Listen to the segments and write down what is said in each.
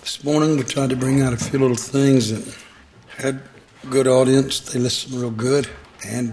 This morning we tried to bring out a few little things that had a good audience. They listened real good. And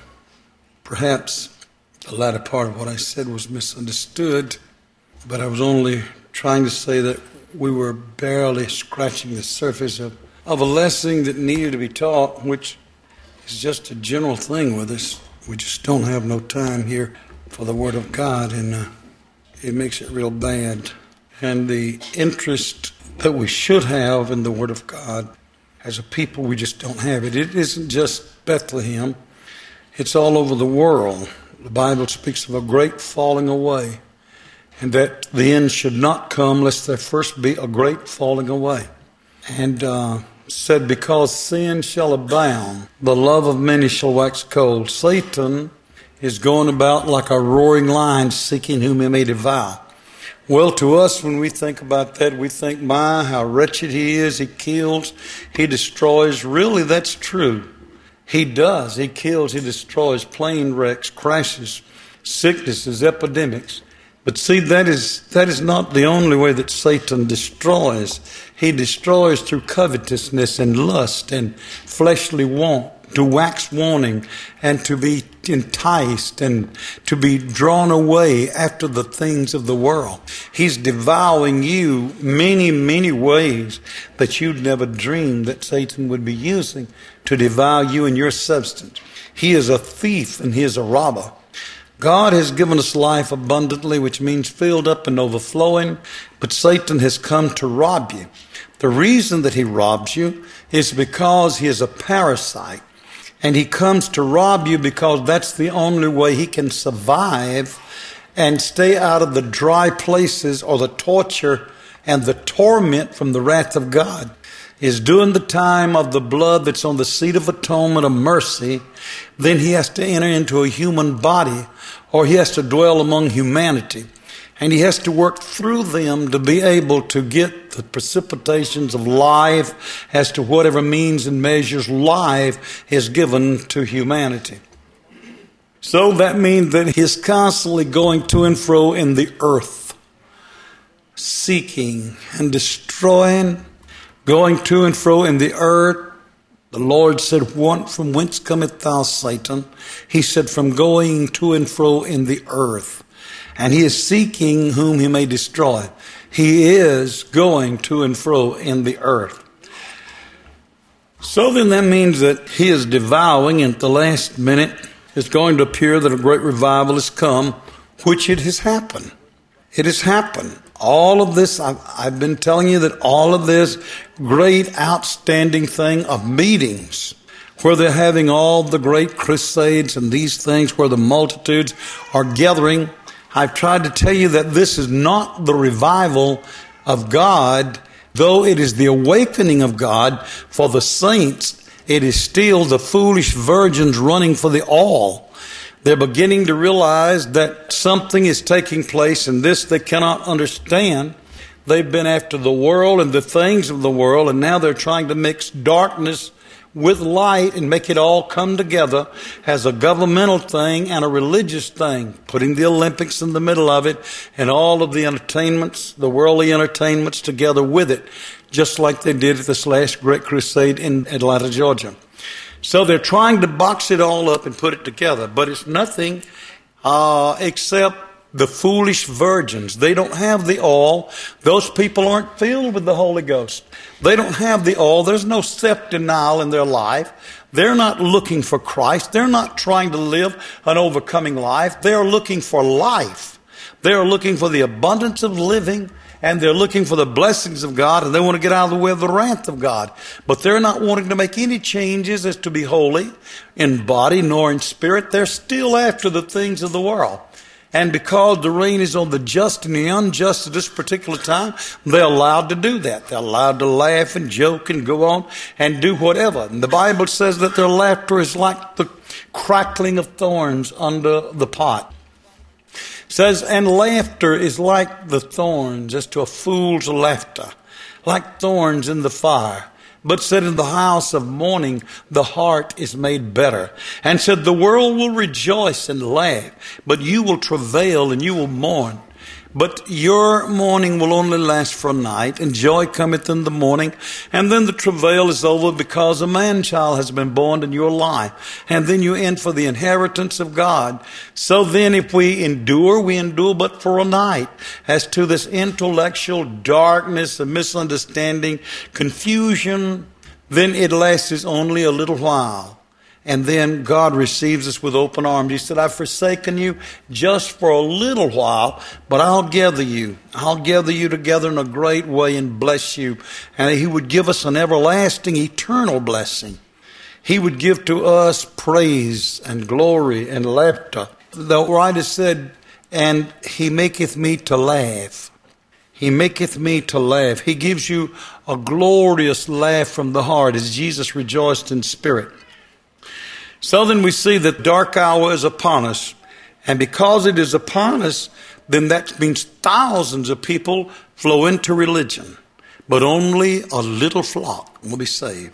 perhaps the latter part of what I said was misunderstood. But I was only trying to say that we were barely scratching the surface of a lesson that needed to be taught, which is just a general thing with us. We just don't have no time here for the Word of God, and it makes it real bad. And the interest that we should have in the Word of God, as a people, we just don't have it. It isn't just Bethlehem. It's all over the world. The Bible speaks of a great falling away, and that the end should not come lest there first be a great falling away. And said, because sin shall abound, the love of many shall wax cold. Satan is going about like a roaring lion, seeking whom he may devour. Well, to us, when we think about that, we think, my, how wretched he is. He kills, he destroys. Really, that's true. He does. He kills, he destroys. Plane wrecks, crashes, sicknesses, epidemics. But see, that is not the only way that Satan destroys. He destroys through covetousness and lust and fleshly want, to wax wanting and to be enticed and to be drawn away after the things of the world. He's devouring you many, many ways that you'd never dreamed that Satan would be using to devour you and your substance. He is a thief and he is a robber. God has given us life abundantly, which means filled up and overflowing, but Satan has come to rob you. The reason that he robs you is because he is a parasite, and he comes to rob you because that's the only way he can survive and stay out of the dry places or the torture and the torment from the wrath of God. Is during the time of the blood that's on the seat of atonement of mercy, then he has to enter into a human body, or he has to dwell among humanity. And he has to work through them to be able to get the precipitations of life as to whatever means and measures life is given to humanity. So that means that he's constantly going to and fro in the earth, seeking and destroying, going to and fro in the earth. The Lord said, from whence cometh thou, Satan? He said, from going to and fro in the earth. And he is seeking whom he may destroy. He is going to and fro in the earth. So then that means that he is devouring, and at the last minute it's going to appear that a great revival has come, which it has happened. It has happened. All of this, I've been telling you that all of this great outstanding thing of meetings, where they're having all the great crusades and these things where the multitudes are gathering, I've tried to tell you that this is not the revival of God, though it is the awakening of God for the saints. It is still the foolish virgins running for the all. They're beginning to realize that something is taking place, and this they cannot understand. They've been after the world and the things of the world, and now they're trying to mix darkness with light and make it all come together as a governmental thing and a religious thing, putting the Olympics in the middle of it and all of the entertainments, the worldly entertainments together with it, just like they did at this last great crusade in Atlanta, Georgia. So they're trying to box it all up and put it together, but it's nothing except the foolish virgins. They don't have the oil. Those people aren't filled with the Holy Ghost. They don't have the oil. There's no self-denial in their life. They're not looking for Christ. They're not trying to live an overcoming life. They're looking for life. They're looking for the abundance of living, and they're looking for the blessings of God, and they want to get out of the way of the wrath of God. But they're not wanting to make any changes as to be holy in body nor in spirit. They're still after the things of the world. And because the rain is on the just and the unjust at this particular time, they're allowed to do that. They're allowed to laugh and joke and go on and do whatever. And the Bible says that their laughter is like the crackling of thorns under the pot. It says, and laughter is like the thorns, as to a fool's laughter, like thorns in the fire. But said, in the house of mourning, the heart is made better. And said, the world will rejoice and laugh, but you will travail and you will mourn. But your mourning will only last for a night, and joy cometh in the morning. And then the travail is over, because a man-child has been born in your life. And then you end for the inheritance of God. So then if we endure but for a night. As to this intellectual darkness, and misunderstanding, confusion, then it lasts only a little while. And then God receives us with open arms. He said, I've forsaken you just for a little while, but I'll gather you. I'll gather you together in a great way and bless you. And He would give us an everlasting, eternal blessing. He would give to us praise and glory and laughter. The writer said, and He maketh me to laugh. He maketh me to laugh. He gives you a glorious laugh from the heart as Jesus rejoiced in spirit. So then we see that dark hour is upon us. And because it is upon us, then that means thousands of people flow into religion. But only a little flock will be saved.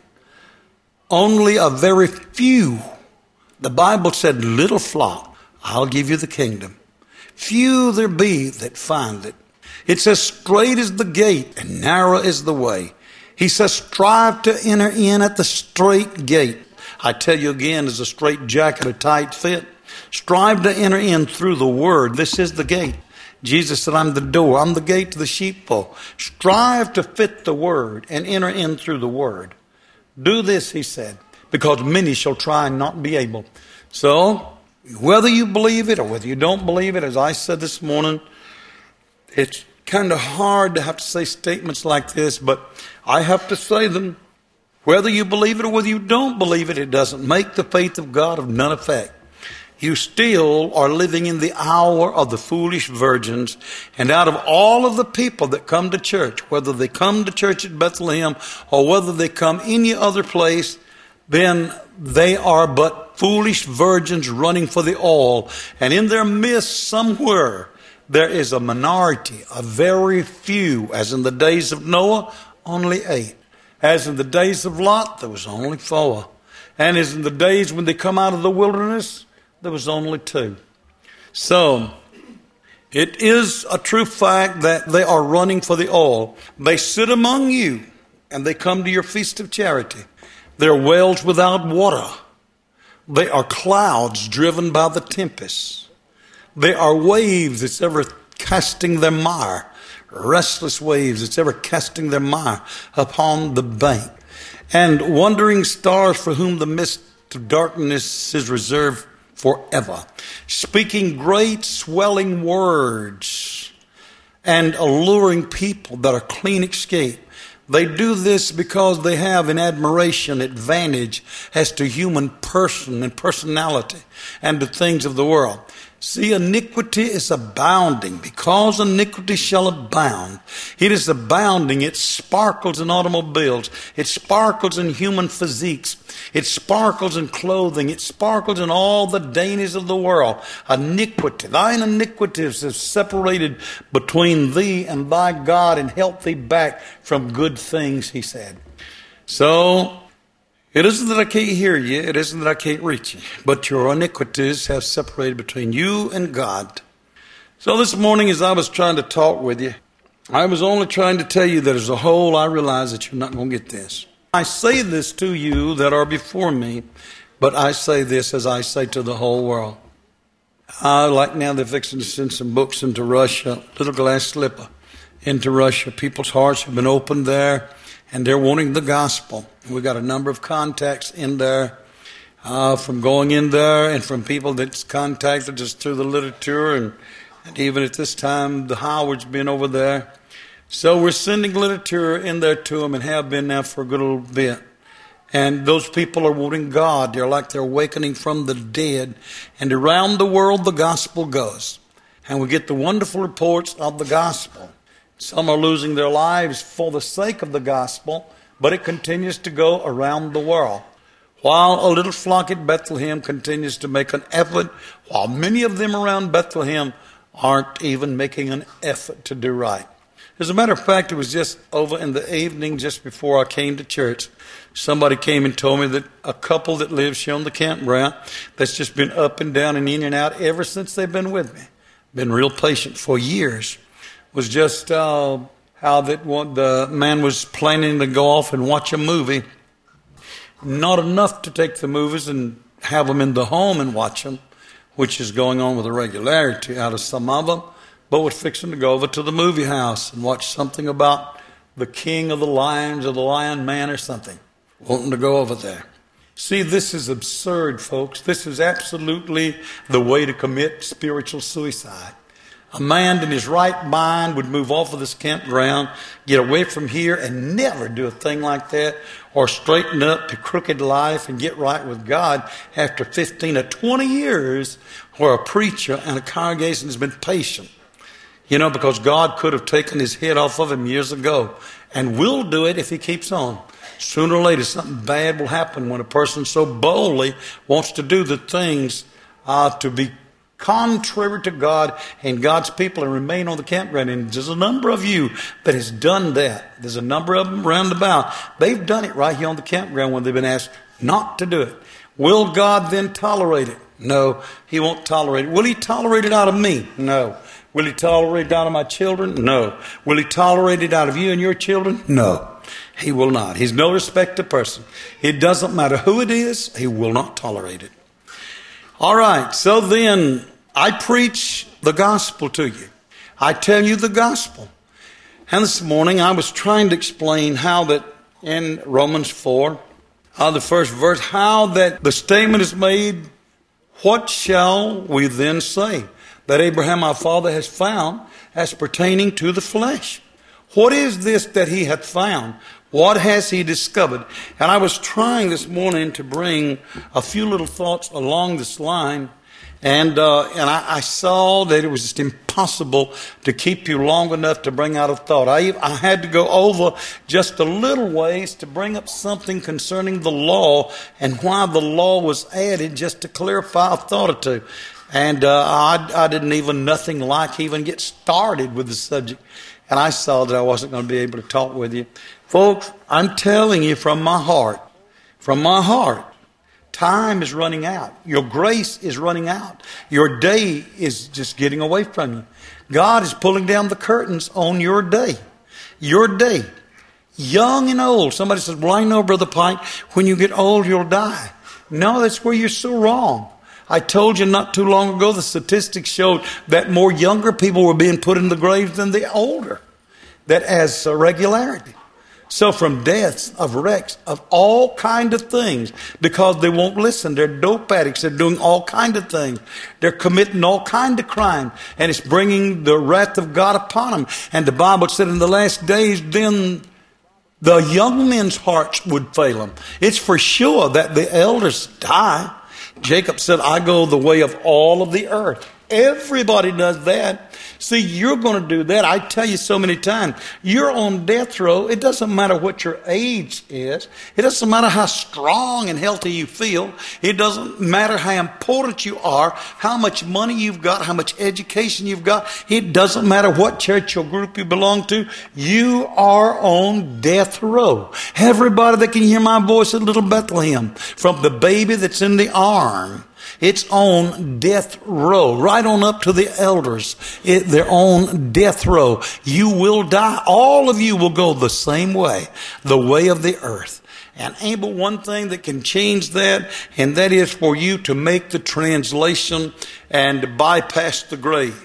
Only a very few. The Bible said, little flock, I'll give you the kingdom. Few there be that find it. It says, straight is the gate and narrow is the way. He says, strive to enter in at the straight gate. I tell you again, is a straight jacket a tight fit? Strive to enter in through the word. This is the gate. Jesus said, I'm the door. I'm the gate to the sheepfold. Strive to fit the word and enter in through the word. Do this, He said, because many shall try and not be able. So, whether you believe it or whether you don't believe it, as I said this morning, it's kind of hard to have to say statements like this, but I have to say them. Whether you believe it or whether you don't believe it, it doesn't make the faith of God of none effect. You still are living in the hour of the foolish virgins. And out of all of the people that come to church, whether they come to church at Bethlehem or whether they come any other place, then they are but foolish virgins running for the oil. And in their midst somewhere, there is a minority, a very few, as in the days of Noah, only 8. As in the days of Lot, there was only 4. And as in the days when they come out of the wilderness, there was only 2. So, it is a true fact that they are running for the oil. They sit among you, and they come to your feast of charity. They're wells without water. They are clouds driven by the tempest. They are waves that's ever casting their mire. Restless waves that's ever casting their mire upon the bank. And wandering stars for whom the mist of darkness is reserved forever. Speaking great swelling words and alluring people that are clean escape. They do this because they have an admiration, advantage as to human person and personality and the things of the world. See, iniquity is abounding. Because iniquity shall abound. It is abounding. It sparkles in automobiles. It sparkles in human physiques. It sparkles in clothing. It sparkles in all the dainties of the world. Iniquity. Thine iniquities have separated between thee and thy God and held thee back from good things, He said. So, it isn't that I can't hear you. It isn't that I can't reach you. But your iniquities have separated between you and God. So this morning as I was trying to talk with you, I was only trying to tell you that as a whole, I realize that you're not going to get this. I say this to you that are before me, but I say this as I say to the whole world. Like now they're fixing to send some books into Russia, little glass slipper into Russia. People's hearts have been opened there. And they're wanting the gospel. We've got a number of contacts in there from going in there and from people that's contacted us through the literature. And even at this time, the Howard's been over there. So we're sending literature in there to them and have been now for a good little bit. And those people are wanting God. They're like they're awakening from the dead. And around the world, the gospel goes. And we get the wonderful reports of the gospel. Some are losing their lives for the sake of the gospel, but it continues to go around the world. While a little flock at Bethlehem continues to make an effort, while many of them around Bethlehem aren't even making an effort to do right. As a matter of fact, it was just over in the evening, just before I came to church, somebody came and told me that a couple that lives here on the campground, that's just been up and down and in and out ever since they've been with me, been real patient for years. was just how that the man was planning to go off and watch a movie. Not enough to take the movies and have them in the home and watch them, which is going on with a regularity out of some of them, but was fixing to go over to the movie house and watch something about the king of the lions or the lion man or something. Wanting to go over there. See, this is absurd, folks. This is absolutely the way to commit spiritual suicide. A man in his right mind would move off of this campground, get away from here, and never do a thing like that, or straighten up to crooked life and get right with God after 15 or 20 years where a preacher and a congregation has been patient. You know, because God could have taken his head off of him years ago, and will do it if he keeps on. Sooner or later, something bad will happen when a person so boldly wants to do the things to be contrary to God and God's people and remain on the campground. And there's a number of you that has done that. There's a number of them round about. They've done it right here on the campground when they've been asked not to do it. Will God then tolerate it? No, he won't tolerate it. Will he tolerate it out of me? No. Will he tolerate it out of my children? No. Will he tolerate it out of you and your children? No. He will not. He's no respecter of person. It doesn't matter who it is, he will not tolerate it. All right, so then I preach the gospel to you. I tell you the gospel. And this morning I was trying to explain how that in Romans 4, the first verse, how that the statement is made, what shall we then say that Abraham our father has found as pertaining to the flesh? What is this that he hath found? What has he discovered? And I was trying this morning to bring a few little thoughts along this line. And I saw that it was just impossible to keep you long enough to bring out a thought. I had to go over just a little ways to bring up something concerning the law and why the law was added, just to clarify a thought or two. And I didn't even get started with the subject. And I saw that I wasn't going to be able to talk with you. Folks, I'm telling you from my heart, time is running out. Your grace is running out. Your day is just getting away from you. God is pulling down the curtains on your day. Your day. Young and old. Somebody says, well, I know, Brother Pike, when you get old, you'll die. No, that's where you're so wrong. I told you not too long ago, the statistics showed that more younger people were being put in the graves than the older. That as a regularity. So from deaths, of wrecks, of all kind of things, because they won't listen. They're dope addicts. They're doing all kind of things. They're committing all kind of crime. And it's bringing the wrath of God upon them. And the Bible said in the last days, then the young men's hearts would fail them. It's for sure that the elders die. Jacob said, I go the way of all of the earth. Everybody does that. See, you're going to do that. I tell you so many times, you're on death row. It doesn't matter what your age is. It doesn't matter how strong and healthy you feel. It doesn't matter how important you are, how much money you've got, how much education you've got. It doesn't matter what church or group you belong to. You are on death row. Everybody that can hear my voice at Little Bethlehem, from the baby that's in the arm, it's on death row, right on up to the elders. They're on death row. You will die. All of you will go the same way, the way of the earth. And ain't but one thing that can change that, and that is for you to make the translation and bypass the grave.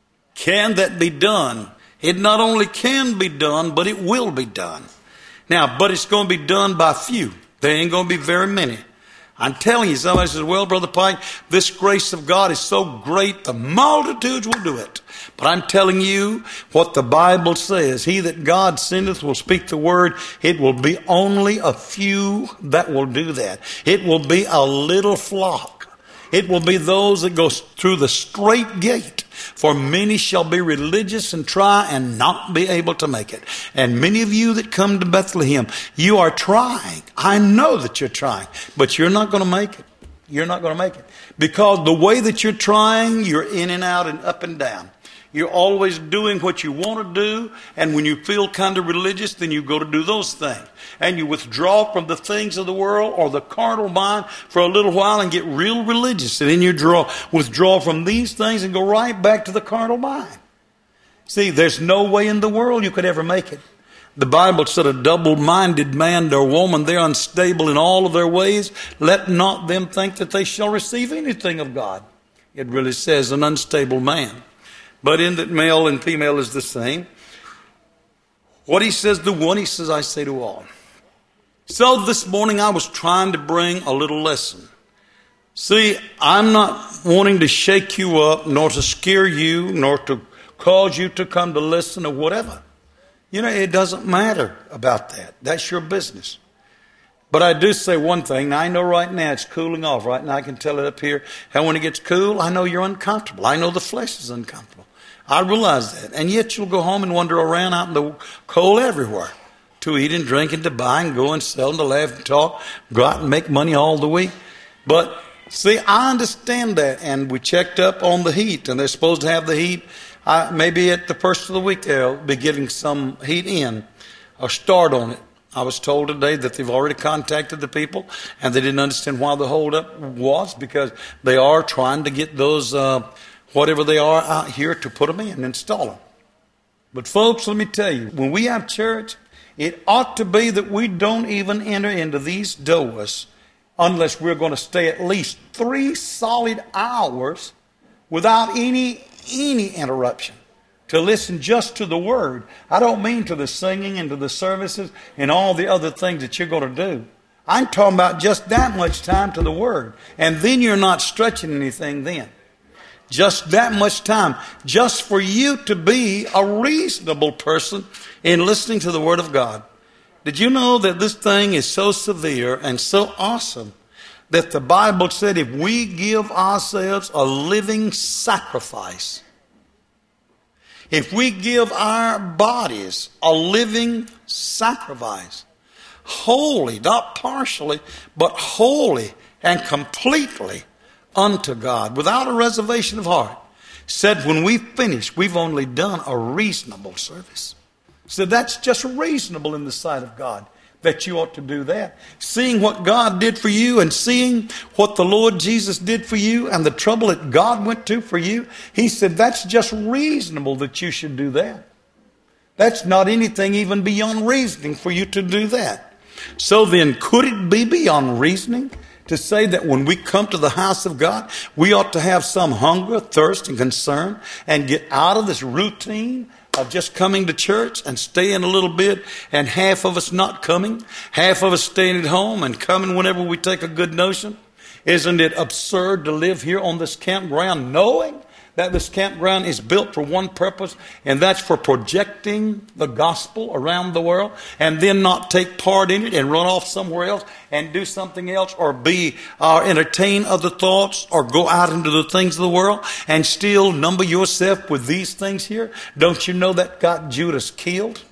Can that be done? It not only can be done, but it will be done. Now, but it's going to be done by few. There ain't going to be very many. I'm telling you, somebody says, well, Brother Pike, this grace of God is so great, the multitudes will do it. But I'm telling you what the Bible says. He that God sendeth will speak the word. It will be only a few that will do that. It will be a little flock. It will be those that go through the straight gate. For many shall be religious and try and not be able to make it. And many of you that come to Bethlehem, you are trying. I know that you're trying, but you're not going to make it. You're not going to make it. Because the way that you're trying, you're in and out and up and down. You're always doing what you want to do, and when you feel kind of religious, then you go to do those things. And you withdraw from the things of the world or the carnal mind for a little while and get real religious. And then you withdraw from these things and go right back to the carnal mind. See, there's no way in the world you could ever make it. The Bible said a double-minded man or woman, they're unstable in all of their ways. Let not them think that they shall receive anything of God. It really says an unstable man. But in that male and female is the same. What he says to one, he says, I say to all. So this morning I was trying to bring a little lesson. See, I'm not wanting to shake you up, nor to scare you, nor to cause you to come to listen or whatever. You know, it doesn't matter about that. That's your business. But I do say one thing. Now, I know right now it's cooling off. Right now I can tell it up here. How when it gets cool, I know you're uncomfortable. I know the flesh is uncomfortable. I realize that. And yet you'll go home and wander around out in the cold everywhere to eat and drink and to buy and go and sell and to laugh and talk, go out and make money all the week. But see, I understand that. And we checked up on the heat, and they're supposed to have the heat. Maybe at the first of the week they'll be getting some heat in, or start on it. I was told today that they've already contacted the people, and they didn't understand why the holdup was, because they are trying to get those, whatever they are out here, to put them in and install them. But folks, let me tell you, when we have church, it ought to be that we don't even enter into these doors unless we're going to stay at least 3 solid hours without any interruption, to listen just to the Word. I don't mean to the singing and to the services and all the other things that you're going to do. I'm talking about just that much time to the Word. And then you're not stretching anything then. Just that much time. Just for you to be a reasonable person in listening to the Word of God. Did you know that this thing is so severe and so awesome that the Bible said if we give ourselves a living sacrifice, if we give our bodies a living sacrifice, wholly, not partially, but wholly and completely unto God, without a reservation of heart, said when we finish, we've only done a reasonable service. So that's just reasonable in the sight of God, that you ought to do that. Seeing what God did for you and seeing what the Lord Jesus did for you and the trouble that God went to for you, He said that's just reasonable that you should do that. That's not anything even beyond reasoning for you to do that. So then, could it be beyond reasoning to say that when we come to the house of God, we ought to have some hunger, thirst, and concern and get out of this routine of just coming to church and staying a little bit, and half of us not coming, half of us staying at home and coming whenever we take a good notion? Isn't it absurd to live here on this campground knowing that this campground is built for one purpose, and that's for projecting the gospel around the world, and then not take part in it and run off somewhere else and do something else, or entertain other thoughts, or go out into the things of the world and still number yourself with these things here? Don't you know that got Judas killed?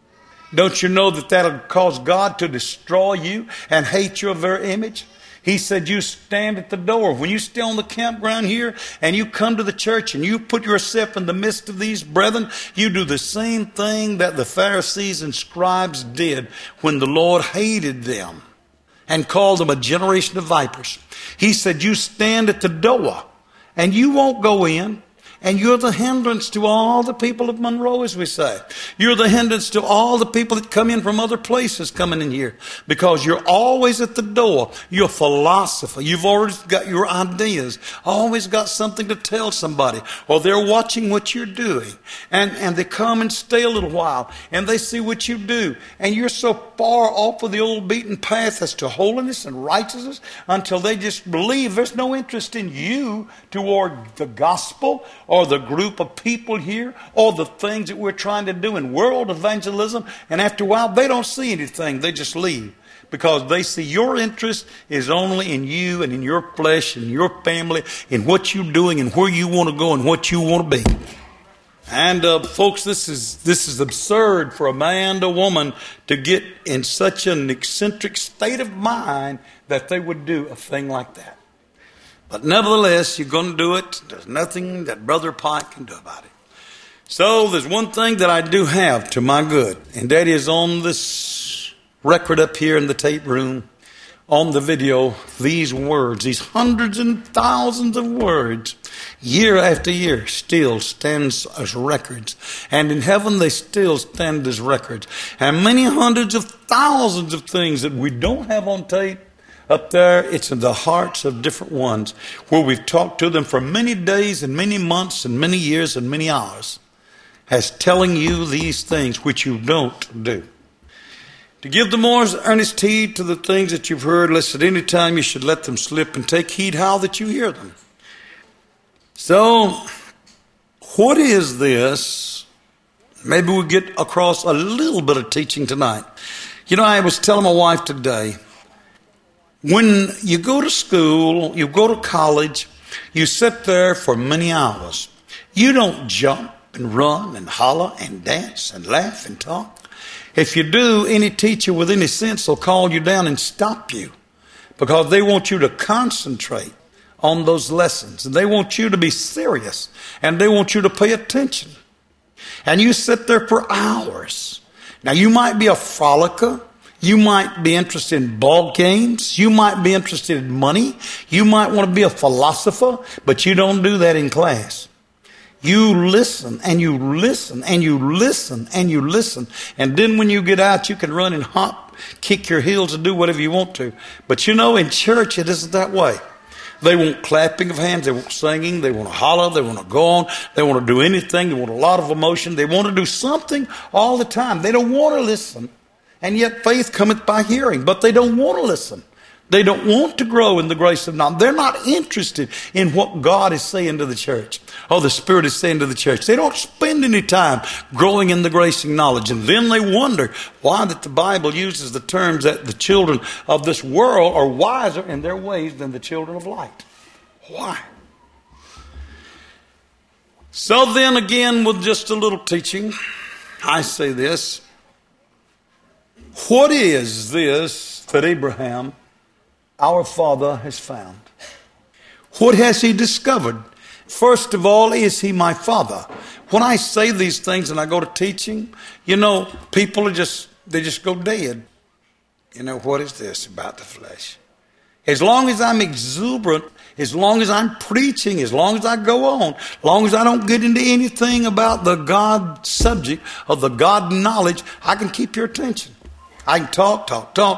Don't you know that that'll cause God to destroy you and hate your very image? He said, you stand at the door. When you stay on the campground here and you come to the church and you put yourself in the midst of these brethren, you do the same thing that the Pharisees and scribes did when the Lord hated them and called them a generation of vipers. He said, you stand at the door and you won't go in. And you're the hindrance to all the people of Monroe, as we say. You're the hindrance to all the people that come in from other places coming in here. Because you're always at the door. You're a philosopher. You've always got your ideas. Always got something to tell somebody. Or they're watching what you're doing. And they come and stay a little while. And they see what you do. And you're so far off of the old beaten path as to holiness and righteousness until they just believe there's no interest in you toward the gospel or the group of people here, or the things that we're trying to do in world evangelism. And after a while, they don't see anything. They just leave. Because they see your interest is only in you and in your flesh and your family, in what you're doing and where you want to go and what you want to be. And folks, this is absurd for a man or woman to get in such an eccentric state of mind that they would do a thing like that. But nevertheless, you're going to do it. There's nothing that Brother Pike can do about it. So there's one thing that I do have to my good, and that is on this record up here in the tape room, on the video, these words, these hundreds and thousands of words year after year, still stands as records. And in heaven, they still stand as records. And many hundreds of thousands of things that we don't have on tape, up there, it's in the hearts of different ones where we've talked to them for many days and many months and many years and many hours, as telling you these things which you don't do. To give the more earnest heed to the things that you've heard, lest at any time you should let them slip, and take heed how that you hear them. So, what is this? Maybe we'll get across a little bit of teaching tonight. You know, I was telling my wife today, when you go to school, you go to college, you sit there for many hours. You don't jump and run and holler and dance and laugh and talk. If you do, any teacher with any sense will call you down and stop you, because they want you to concentrate on those lessons. And they want you to be serious, and they want you to pay attention. And you sit there for hours. Now, you might be a frolicker. You might be interested in ball games. You might be interested in money. You might want to be a philosopher, but you don't do that in class. You listen and you listen and you listen and you listen. And then when you get out, you can run and hop, kick your heels and do whatever you want to. But you know, in church, it isn't that way. They want clapping of hands. They want singing. They want to holler. They want to go on. They want to do anything. They want a lot of emotion. They want to do something all the time. They don't want to listen. And yet faith cometh by hearing, but they don't want to listen. They don't want to grow in the grace of knowledge. They're not interested in what God is saying to the church, or the Spirit is saying to the church. They don't spend any time growing in the grace and knowledge. And then they wonder why that the Bible uses the terms that the children of this world are wiser in their ways than the children of light. Why? So then again, with just a little teaching, I say this. What is this that Abraham, our father, has found? What has he discovered? First of all, is he my father? When I say these things and I go to teaching, you know, people they just go dead. You know, what is this about the flesh? As long as I'm exuberant, as long as I'm preaching, as long as I go on, as long as I don't get into anything about the God subject or the God knowledge, I can keep your attention. I can talk,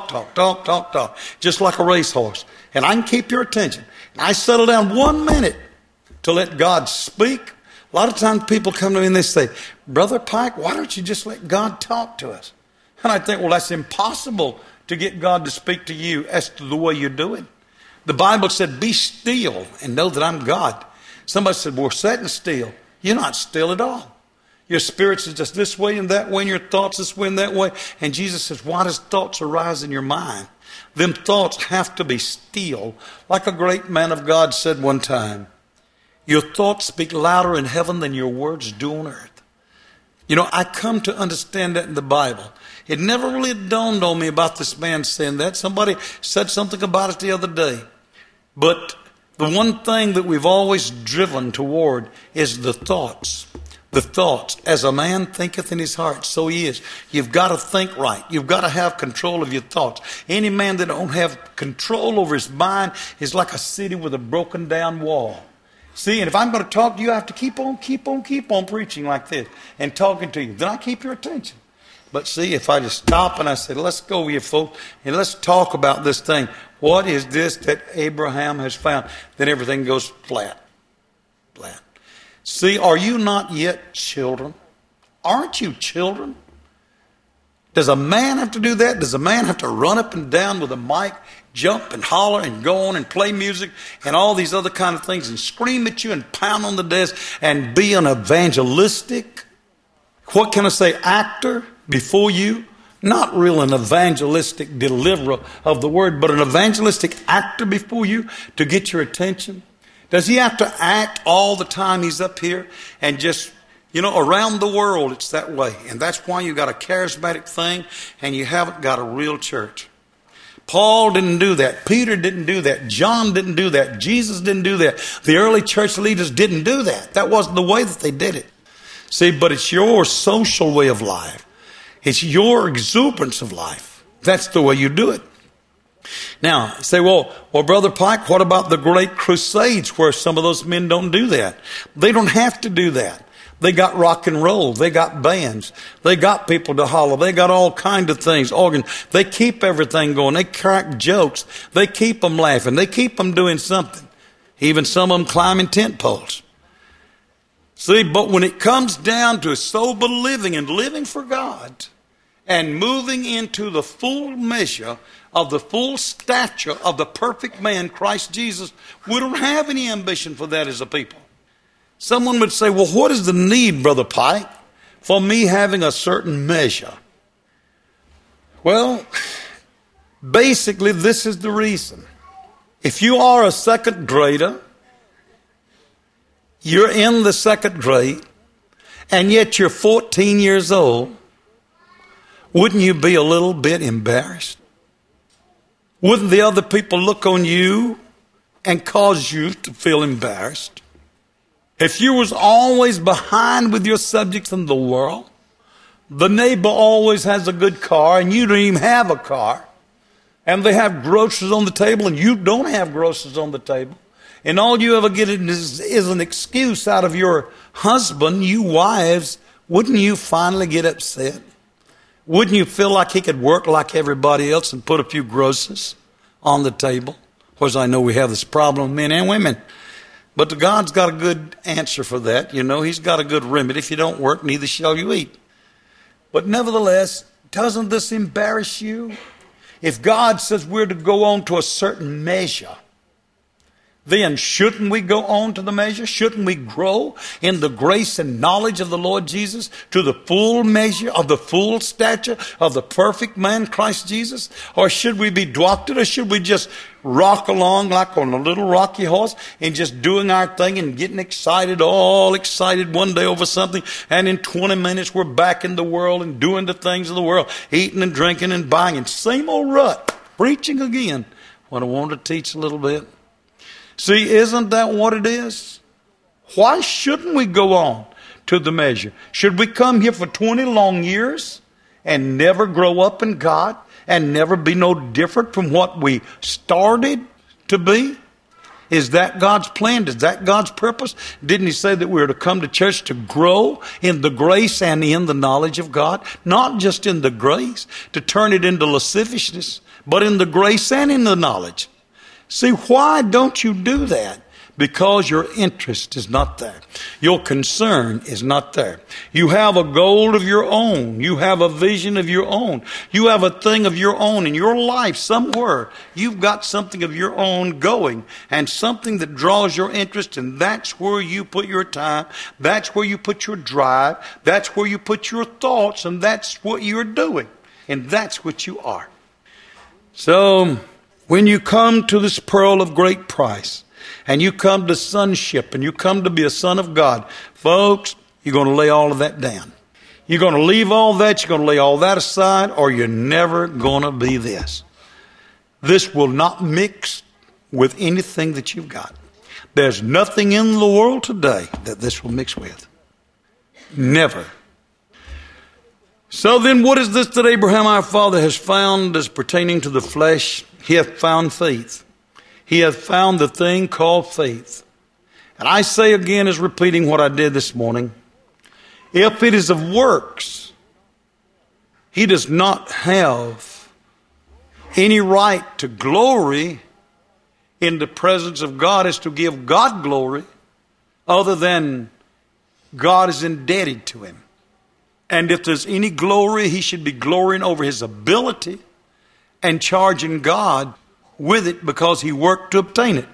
just like a racehorse. And I can keep your attention. And I settle down 1 minute to let God speak. A lot of times people come to me and they say, Brother Pike, why don't you just let God talk to us? And I think, well, that's impossible to get God to speak to you as to the way you do it. The Bible said, be still and know that I'm God. Somebody said, well, we're sitting still. You're not still at all. Your spirits is just this way and that way, and your thoughts this way and that way. And Jesus says, why does thoughts arise in your mind? Them thoughts have to be still. Like a great man of God said one time, your thoughts speak louder in heaven than your words do on earth. You know, I come to understand that in the Bible. It never really dawned on me about this man saying that. Somebody said something about it the other day. But the one thing that we've always driven toward is the thoughts. The thoughts. As a man thinketh in his heart, so he is. You've got to think right. You've got to have control of your thoughts. Any man that don't have control over his mind is like a city with a broken down wall. See, and if I'm going to talk to you, I have to keep on preaching like this and talking to you. Then I keep your attention. But see, if I just stop and I say, let's go here, folks, and let's talk about this thing. What is this that Abraham has found? Then everything goes flat. Flat. See, are you not yet children? Aren't you children? Does a man have to do that? Does a man have to run up and down with a mic, jump and holler and go on and play music and all these other kind of things and scream at you and pound on the desk and be an evangelistic, what can I say, actor before you? Not real an evangelistic deliverer of the word, but an evangelistic actor before you to get your attention. Does he have to act all the time he's up here and just, you know, around the world it's that way. And that's why you got a charismatic thing and you haven't got a real church. Paul didn't do that. Peter didn't do that. John didn't do that. Jesus didn't do that. The early church leaders didn't do that. That wasn't the way that they did it. See, but it's your social way of life. It's your exuberance of life. That's the way you do it. Now, you say, well, Brother Pike, what about the great crusades where some of those men don't do that? They don't have to do that. They got rock and roll. They got bands. They got people to holler. They got all kinds of things. Organ. They keep everything going. They crack jokes. They keep them laughing. They keep them doing something. Even some of them climbing tent poles. See, but when it comes down to sober living and living for God and moving into the full measure of the full stature of the perfect man, Christ Jesus, we don't have any ambition for that as a people. Someone would say, well, what is the need, Brother Pike, for me having a certain measure? Well, basically, this is the reason. If you are a second grader, you're in the second grade, and yet you're 14 years old, wouldn't you be a little bit embarrassed? Wouldn't the other people look on you and cause you to feel embarrassed? If you was always behind with your subjects in the world, the neighbor always has a good car and you don't even have a car, and they have groceries on the table and you don't have groceries on the table, and all you ever get is an excuse out of your husband, you wives, wouldn't you finally get upset? Wouldn't you feel like he could work like everybody else and put a few groceries on the table? Of course, I know we have this problem, men and women. But God's got a good answer for that. You know, He's got a good remedy. If you don't work, neither shall you eat. But nevertheless, doesn't this embarrass you? If God says we're to go on to a certain measure, then shouldn't we go on to the measure? Shouldn't we grow in the grace and knowledge of the Lord Jesus to the full measure of the full stature of the perfect man, Christ Jesus? Or should we be dwarfed, or should we just rock along like on a little rocky horse and just doing our thing and getting excited, all excited one day over something, and in 20 minutes we're back in the world and doing the things of the world, eating and drinking and buying, and same old rut, preaching again. What I wanted to teach a little bit. See, isn't that what it is? Why shouldn't we go on to the measure? Should we come here for 20 long years and never grow up in God and never be no different from what we started to be? Is that God's plan? Is that God's purpose? Didn't He say that we were to come to church to grow in the grace and in the knowledge of God? Not just in the grace, to turn it into lasciviousness, but in the grace and in the knowledge. See, why don't you do that? Because your interest is not there. Your concern is not there. You have a goal of your own. You have a vision of your own. You have a thing of your own in your life somewhere. You've got something of your own going, and something that draws your interest, and that's where you put your time. That's where you put your drive. That's where you put your thoughts, and that's what you're doing. And that's what you are. So, when you come to this pearl of great price, and you come to sonship, and you come to be a son of God, folks, you're going to lay all of that down. You're going to leave all that, you're going to lay all that aside, or you're never going to be this. This will not mix with anything that you've got. There's nothing in the world today that this will mix with. Never. So then what is this that Abraham our father has found as pertaining to the flesh? He hath found faith. He hath found the thing called faith. And I say again, as repeating what I did this morning, if it is of works, he does not have any right to glory in the presence of God as to give God glory, other than God is indebted to him. And if there's any glory, he should be glorying over his ability and charging God with it because he worked to obtain it.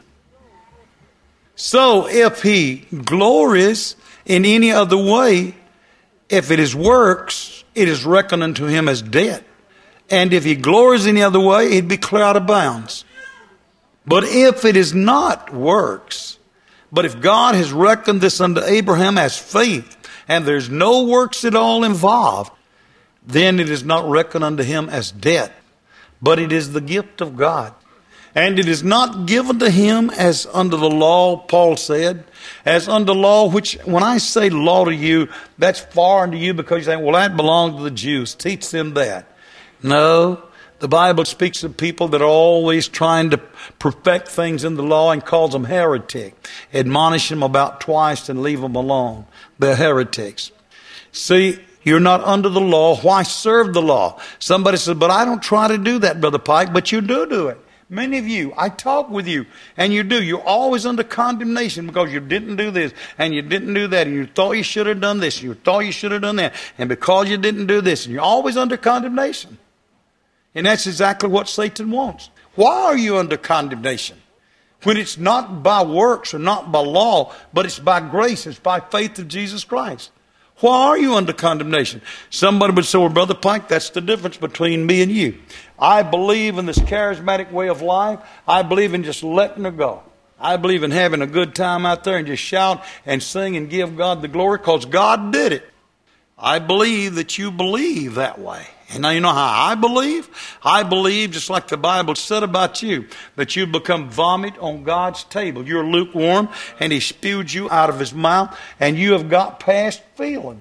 So if he glories in any other way, if it is works, it is reckoned unto him as debt. And if he glories any other way, he'd be clear out of bounds. But if it is not works, but if God has reckoned this unto Abraham as faith, and there's no works at all involved, then it is not reckoned unto him as debt, but it is the gift of God. And it is not given to him as under the law, Paul said, as under law, which when I say law to you, that's foreign to you because you think, well, that belongs to the Jews. Teach them that. No, The Bible speaks of people that are always trying to perfect things in the law and calls them heretic. Admonish them about twice and leave them alone. They're heretics. See, you're not under the law. Why serve the law? Somebody says, but I don't try to do that, Brother Pike. But you do it. Many of you, I talk with you, and you do. You're always under condemnation because you didn't do this, and you didn't do that, and you thought you should have done this, and you thought you should have done that, and because you didn't do this, and you're always under condemnation. And that's exactly what Satan wants. Why are you under condemnation? When it's not by works or not by law, but it's by grace, it's by faith of Jesus Christ. Why are you under condemnation? Somebody would say, well, Brother Pike, that's the difference between me and you. I believe in this charismatic way of life. I believe in just letting it go. I believe in having a good time out there and just shout and sing and give God the glory because God did it. I believe that you believe that way. And now you know how I believe? I believe, just like the Bible said about you, that you become vomit on God's table. You're lukewarm, and He spewed you out of His mouth, and you have got past feeling.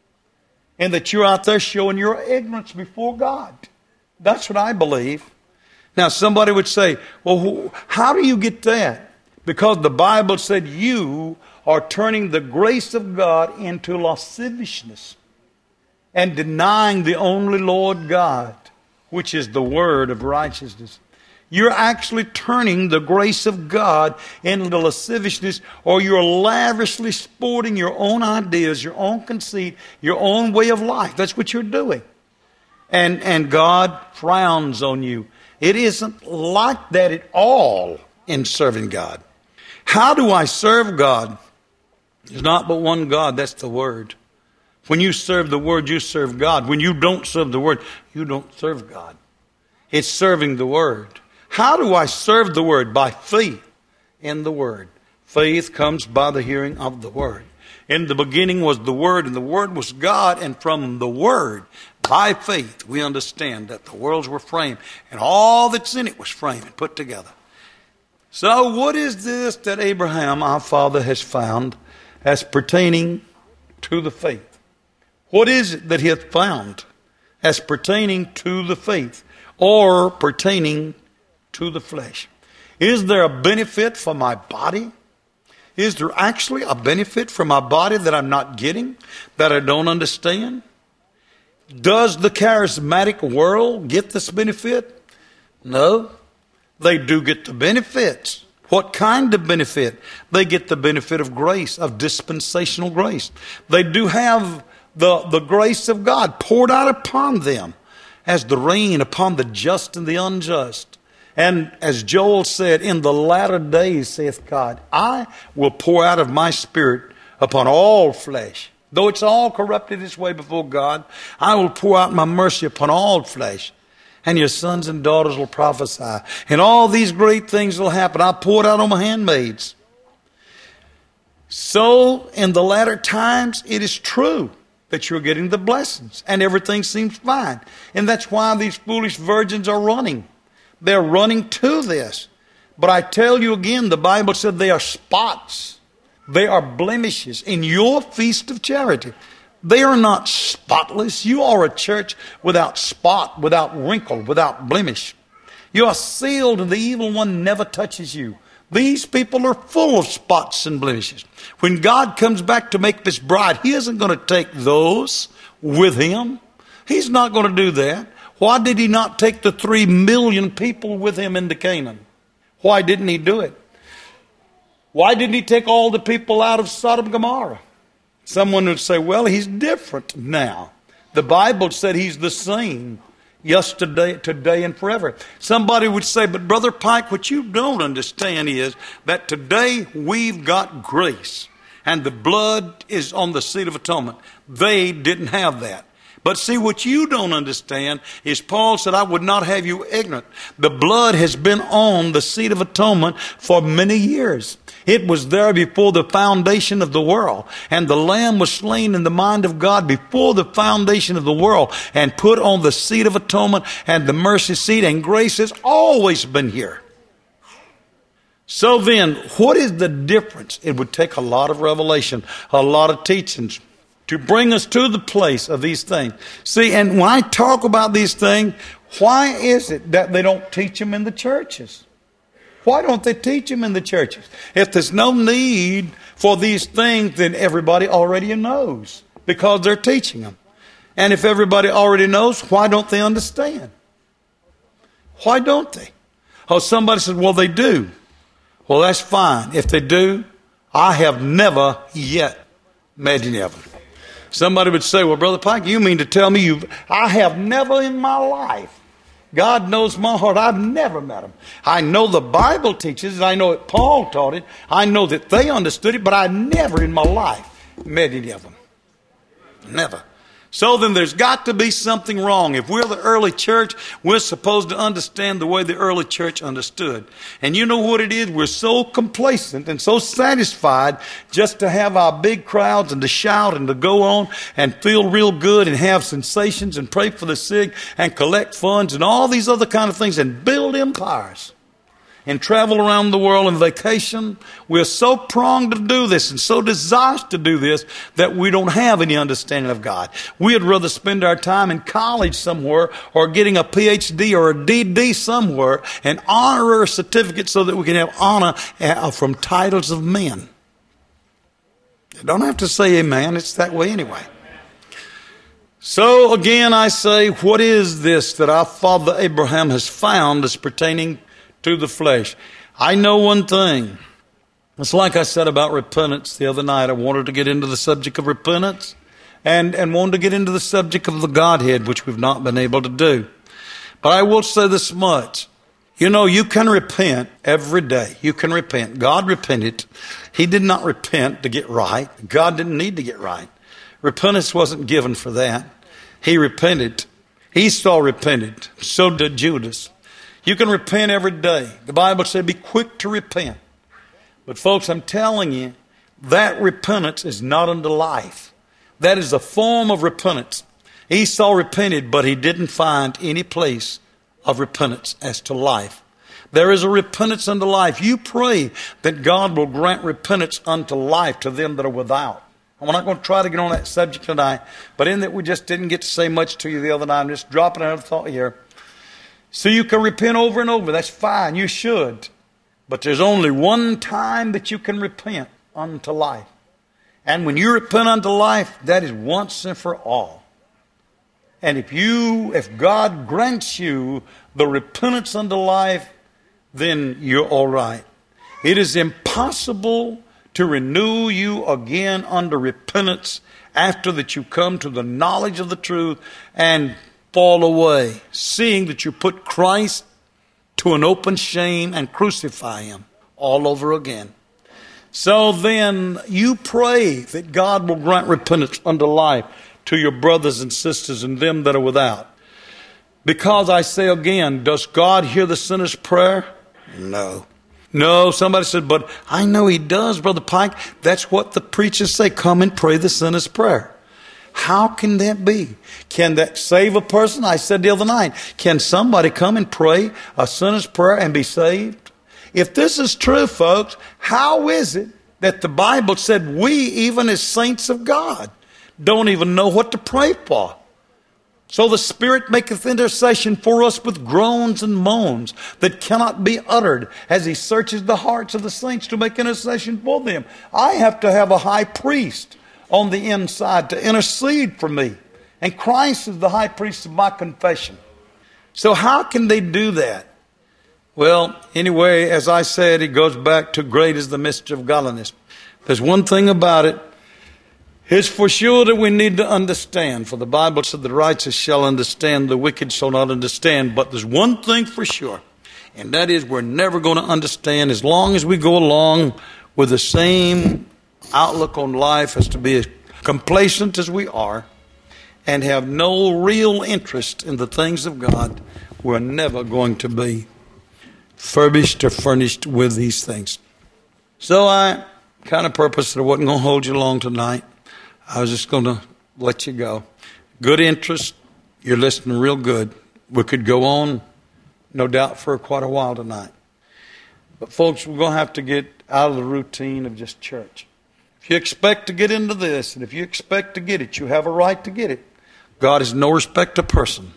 And that you're out there showing your ignorance before God. That's what I believe. Now somebody would say, well, how do you get that? Because the Bible said you are turning the grace of God into lasciviousness and denying the only Lord God, which is the word of righteousness. You're actually turning the grace of God into lasciviousness, or you're lavishly sporting your own ideas, your own conceit, your own way of life. That's what you're doing. And God frowns on you. It isn't like that at all in serving God. How do I serve God? There's not but one God, that's the Word. When you serve the Word, you serve God. When you don't serve the Word, you don't serve God. It's serving the Word. How do I serve the Word? By faith in the Word. Faith comes by the hearing of the Word. In the beginning was the Word, and the Word was God, and from the Word, by faith, we understand that the worlds were framed, and all that's in it was framed and put together. So what is this that Abraham, our father, has found as pertaining to the faith? What is it that he hath found as pertaining to the faith or pertaining to the flesh? Is there a benefit for my body? Is there actually a benefit for my body that I'm not getting, that I don't understand? Does the charismatic world get this benefit? No. They do get the benefits. What kind of benefit? They get the benefit of grace, of dispensational grace. They do have the grace of God poured out upon them as the rain upon the just and the unjust. And as Joel said, in the latter days, saith God, I will pour out of my spirit upon all flesh. Though it's all corrupted its way before God, I will pour out my mercy upon all flesh. And your sons and daughters will prophesy. And all these great things will happen. I'll pour it out on my handmaids. So, in the latter times, it is true that you're getting the blessings. And everything seems fine. And that's why these foolish virgins are running. They're running to this. But I tell you again, the Bible said they are spots. They are blemishes in your feast of charity. They are not spotless. You are a church without spot, without wrinkle, without blemish. You are sealed and the evil one never touches you. These people are full of spots and blemishes. When God comes back to make this bride, He isn't going to take those with Him. He's not going to do that. Why did He not take the 3 million people with Him into Canaan? Why didn't He do it? Why didn't He take all the people out of Sodom and Gomorrah? Someone would say, well, He's different now. The Bible said He's the same yesterday, today, and forever. Somebody would say, but Brother Pike, what you don't understand is that today we've got grace. And the blood is on the seat of atonement. They didn't have that. But see, what you don't understand is Paul said, I would not have you ignorant. The blood has been on the seat of atonement for many years. It was there before the foundation of the world. And the Lamb was slain in the mind of God before the foundation of the world and put on the seat of atonement and the mercy seat. And grace has always been here. So then, what is the difference? It would take a lot of revelation, a lot of teachings to bring us to the place of these things. See, and when I talk about these things, Why is it that they don't teach them in the churches? Why don't they teach them in the churches? If there's no need for these things, then everybody already knows because they're teaching them. And if everybody already knows, why don't they understand? Why don't they? Oh, somebody said, well, they do. Well, that's fine. If they do, I have never yet met any of them. Somebody would say, well, Brother Pike, you mean to tell me I have never in my life. God knows my heart. I've never met them. I know the Bible teaches it. I know that Paul taught it. I know that they understood it, but I never in my life met any of them. Never. So then there's got to be something wrong. If we're the early church, we're supposed to understand the way the early church understood. And you know what it is? We're so complacent and so satisfied just to have our big crowds and to shout and to go on and feel real good and have sensations and pray for the sick and collect funds and all these other kind of things and build empires and travel around the world on vacation. We're so pronged to do this and so desirous to do this that we don't have any understanding of God. We'd rather spend our time in college somewhere or getting a PhD or a DD somewhere and honorary certificate so that we can have honor from titles of men. You don't have to say amen. It's that way anyway. So again, I say, what is this that our father Abraham has found as pertaining to the flesh? I know one thing. It's like I said about repentance the other night. I wanted to get into the subject of repentance and wanted to get into the subject of the Godhead, which we've not been able to do. But I will say this much. You know, you can repent every day. You can repent. God repented. He did not repent to get right. God didn't need to get right. Repentance wasn't given for that. He repented. Esau repented. So did Judas. You can repent every day. The Bible said be quick to repent. But folks, I'm telling you, that repentance is not unto life. That is a form of repentance. Esau repented, but he didn't find any place of repentance as to life. There is a repentance unto life. You pray that God will grant repentance unto life to them that are without. I'm not going to try to get on that subject tonight, but in that we just didn't get to say much to you the other night. I'm just dropping another thought here. So you can repent over and over. That's fine. You should. But there's only one time that you can repent unto life. And when you repent unto life, that is once and for all. And if God grants you the repentance unto life, then you're all right. It is impossible to renew you again under repentance after that you come to the knowledge of the truth and fall away, seeing that you put Christ to an open shame and crucify him all over again. So then you pray that God will grant repentance unto life to your brothers and sisters and them that are without. Because I say again, does God hear the sinner's prayer? No. No, somebody said, but I know he does, Brother Pike. That's what the preachers say. Come and pray the sinner's prayer. How can that be? Can that save a person? I said the other night, can somebody come and pray a sinner's prayer and be saved? If this is true, folks, how is it that the Bible said we, even as saints of God, don't even know what to pray for? So the Spirit maketh intercession for us with groans and moans that cannot be uttered as he searches the hearts of the saints to make intercession for them. I have to have a high priest on the inside to intercede for me. And Christ is the high priest of my confession. So how can they do that? Well, anyway, as I said, it goes back to great is the mystery of godliness. There's one thing about it. It's for sure that we need to understand. For the Bible said the righteous shall understand, the wicked shall not understand. But there's one thing for sure. And that is we're never going to understand as long as we go along with the same outlook on life as to be as complacent as we are and have no real interest in the things of God. We're never going to be furbished or furnished with these things. So I kind of purposed I wasn't going to hold you long tonight. I was just going to let you go. Good interest. You're listening real good. We could go on, no doubt, for quite a while tonight. But folks, we're going to have to get out of the routine of just church. If you expect to get into this, and if you expect to get it, you have a right to get it. God is no respecter of person.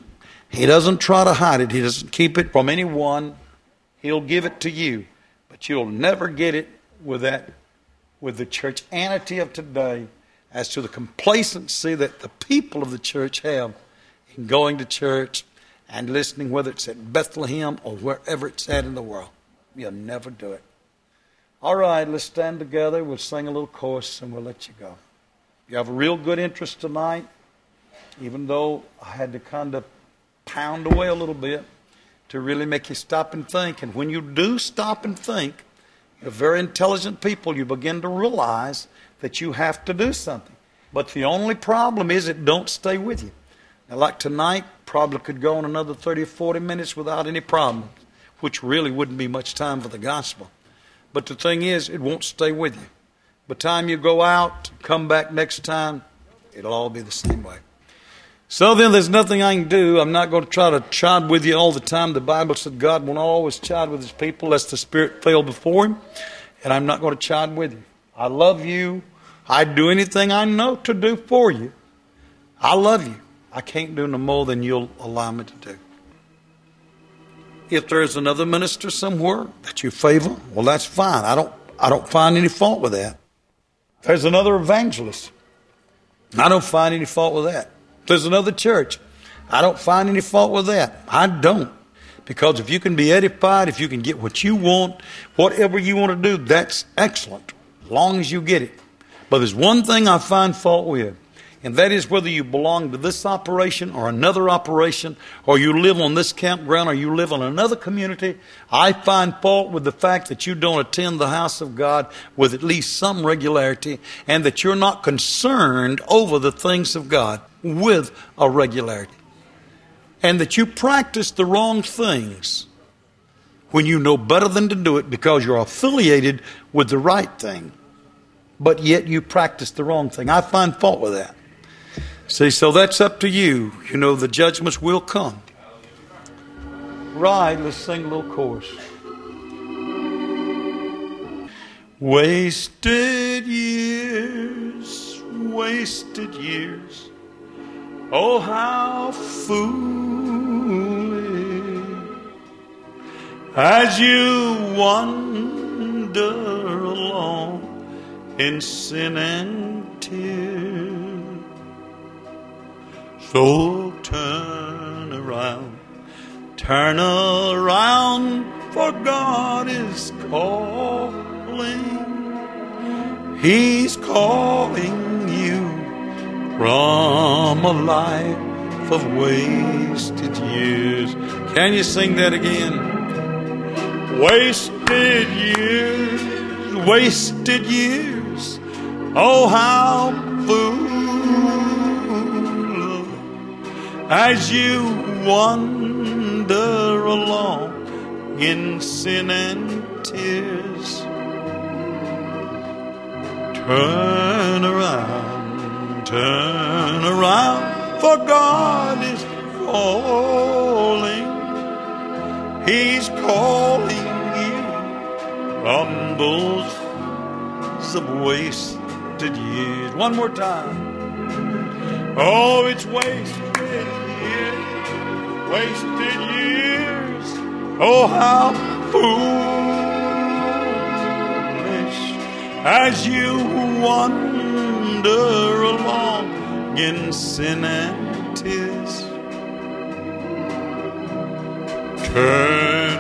He doesn't try to hide it. He doesn't keep it from anyone. He'll give it to you. But you'll never get it with the churchianity of today as to the complacency that the people of the church have in going to church and listening, whether it's at Bethlehem or wherever it's at in the world. You'll never do it. All right, let's stand together. We'll sing a little chorus and we'll let you go. You have a real good interest tonight, even though I had to kind of pound away a little bit to really make you stop and think. And when you do stop and think, you're very intelligent people, you begin to realize that you have to do something. But the only problem is it don't stay with you. Now, like tonight, probably could go on another 30 or 40 minutes without any problems, which really wouldn't be much time for the gospel. But the thing is, it won't stay with you. By the time you go out, come back next time, it'll all be the same way. So then there's nothing I can do. I'm not going to try to chide with you all the time. The Bible said God will not always chide with his people lest the Spirit fail before him. And I'm not going to chide with you. I love you. I'd do anything I know to do for you. I love you. I can't do no more than you'll allow me to do. If there's another minister somewhere that you favor, well, that's fine. I don't find any fault with that. If there's another evangelist, I don't find any fault with that. If there's another church, I don't find any fault with that. I don't. Because if you can be edified, if you can get what you want, whatever you want to do, that's excellent, as long as you get it. But there's one thing I find fault with, and that is whether you belong to this operation or another operation, or you live on this campground or you live in another community. I find fault with the fact that you don't attend the house of God with at least some regularity, and that you're not concerned over the things of God with a regularity. And that you practice the wrong things when you know better than to do it because you're affiliated with the right thing, but yet you practice the wrong thing. I find fault with that. See, so that's up to you. You know, the judgments will come. Right, let's sing a little chorus. Wasted years, wasted years. Oh, how foolish as you wander along in sin and tears. So turn around, for God is calling. He's calling you from a life of wasted years. Can you sing that again? Wasted years, wasted years. Oh, how foolish as you wander along in sin and tears. Turn around, for God is calling. He's calling you from those of wasted years. One more time. Oh, it's wasted years. Oh, how foolish as you wander along in sin and tears. Turn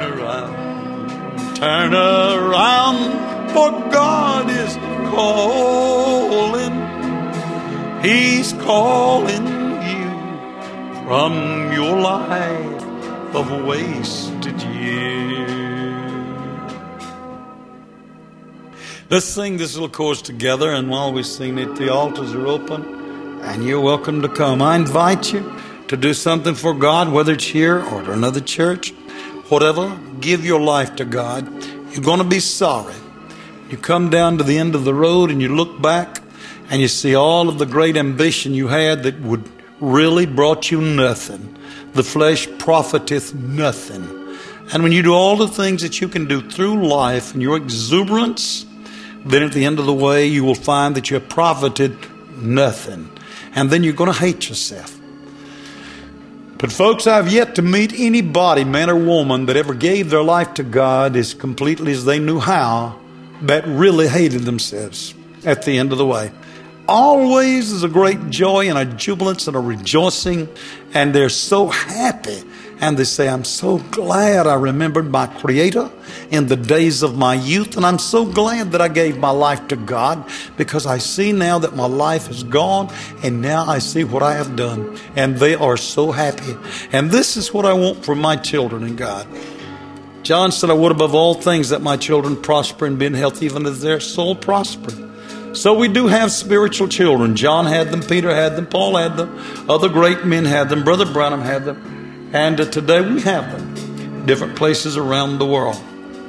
around, for God is calling. He's calling you from your life of wasted years. Let's sing this little chorus together, and while we sing it, the altars are open, and you're welcome to come. I invite you to do something for God, whether it's here or at another church, whatever. Give your life to God. You're going to be sorry. You come down to the end of the road and you look back and you see all of the great ambition you had that would really brought you nothing. The flesh profiteth nothing. And when you do all the things that you can do through life and your exuberance, then at the end of the way you will find that you have profited nothing. And then you're going to hate yourself. But folks, I've yet to meet anybody, man or woman, that ever gave their life to God as completely as they knew how, that really hated themselves at the end of the way. Always is a great joy and a jubilance and a rejoicing, and they're so happy. And they say, I'm so glad I remembered my Creator in the days of my youth, and I'm so glad that I gave my life to God, because I see now that my life is gone, and now I see what I have done. And they are so happy. And this is what I want for my children in God. John said, I would above all things that my children prosper and be in health, even as their soul prosper. So we do have spiritual children. John had them, Peter had them, Paul had them, other great men had them, Brother Branham had them. And today we have them, different places around the world.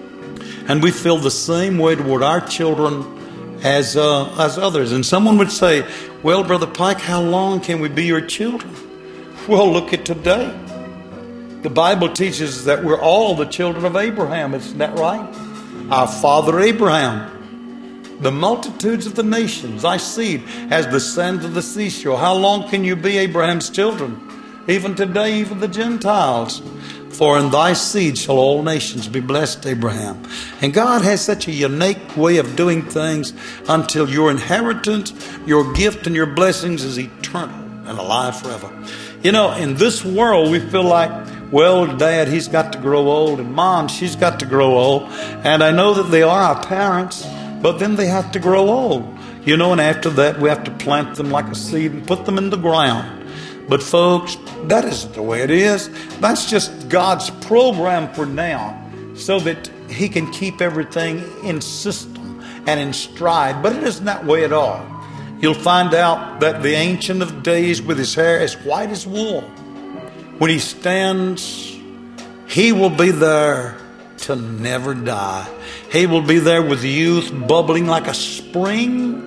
And we feel the same way toward our children as others. And someone would say, well, Brother Pike, how long can we be your children? Well, look at today. The Bible teaches that we're all the children of Abraham. Isn't that right? Our father Abraham. The multitudes of the nations, thy seed, as the sands of the seashore. How long can you be Abraham's children? Even today, even the Gentiles. For in thy seed shall all nations be blessed, Abraham. And God has such a unique way of doing things until your inheritance, your gift, and your blessings is eternal and alive forever. You know, in this world, we feel like, well, Dad, he's got to grow old, and Mom, she's got to grow old. And I know that they are our parents, but then they have to grow old. You know, and after that, we have to plant them like a seed and put them in the ground. But folks, that isn't the way it is. That's just God's program for now, so that He can keep everything in system and in stride. But it isn't that way at all. You'll find out that the Ancient of Days, with his hair as white as wool, when he stands, he will be there to never die. He will be there with youth bubbling like a spring.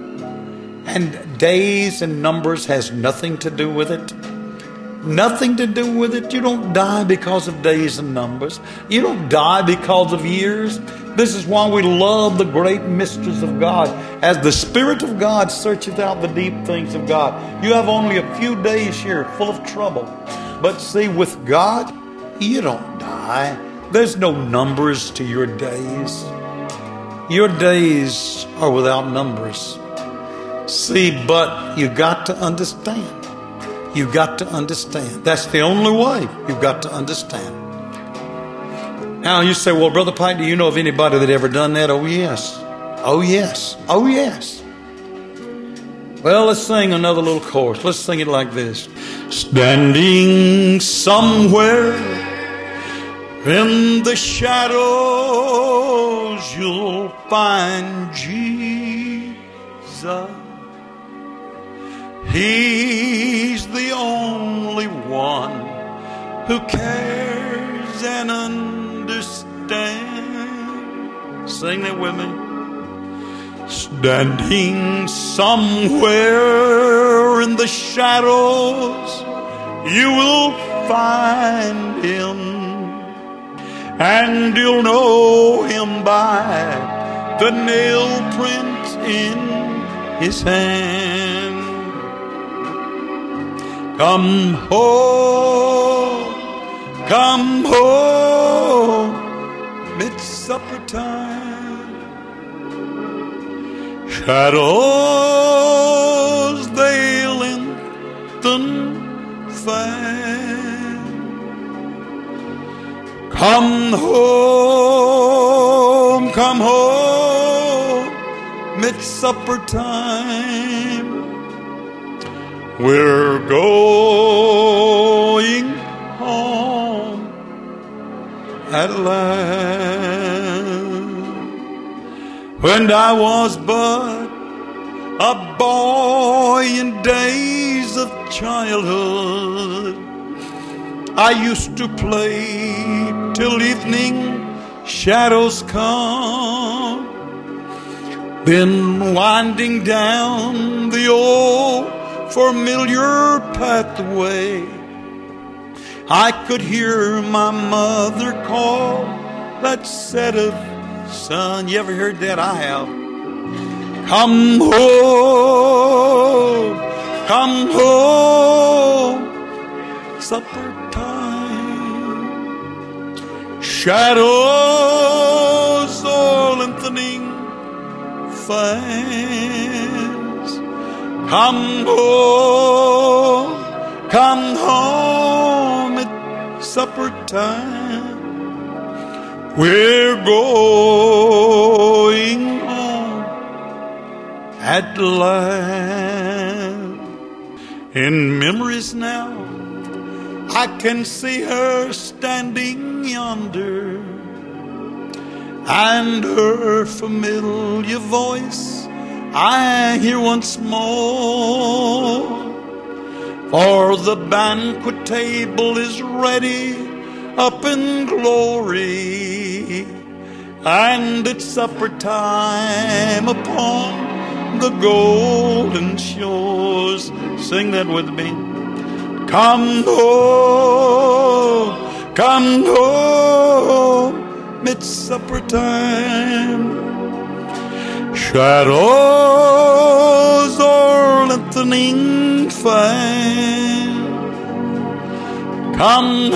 And days and numbers has nothing to do with it. Nothing to do with it. You don't die because of days and numbers. You don't die because of years. This is why we love the great mysteries of God. As the Spirit of God searcheth out the deep things of God. You have only a few days here full of trouble. But see, with God, you don't die. There's no numbers to your days. Your days are without numbers. See, but you got to understand. You got to understand. That's the only way. You've got to understand. Now you say, well, Brother Pike, do you know of anybody that ever done that? Oh, yes. Oh, yes. Oh, yes. Well, let's sing another little chorus. Let's sing it like this. Standing somewhere in the shadows, you'll find Jesus. He's the only one who cares and understands. Sing that with me. Standing somewhere in the shadows, you will find him, and you'll know him by the nail prints in his hand. Come home, it's supper time. Shadows, they lengthen fast. Come home, it's supper time. We're going home at last. When I was but a boy in days of childhood, I used to play till evening shadows come. Then winding down the old familiar pathway, I could hear my mother call that said, son. You ever heard that? I have. Come home, supper time. Shadows are lengthening fast. Come home at supper time. We're going home at last. In memories now, I can see her standing yonder, and her familiar voice I hear once more. For the banquet table is ready up in glory, and it's supper time upon the golden shores. Sing that with me. Come home, it's supper time. Shadows are lengthening fast. Come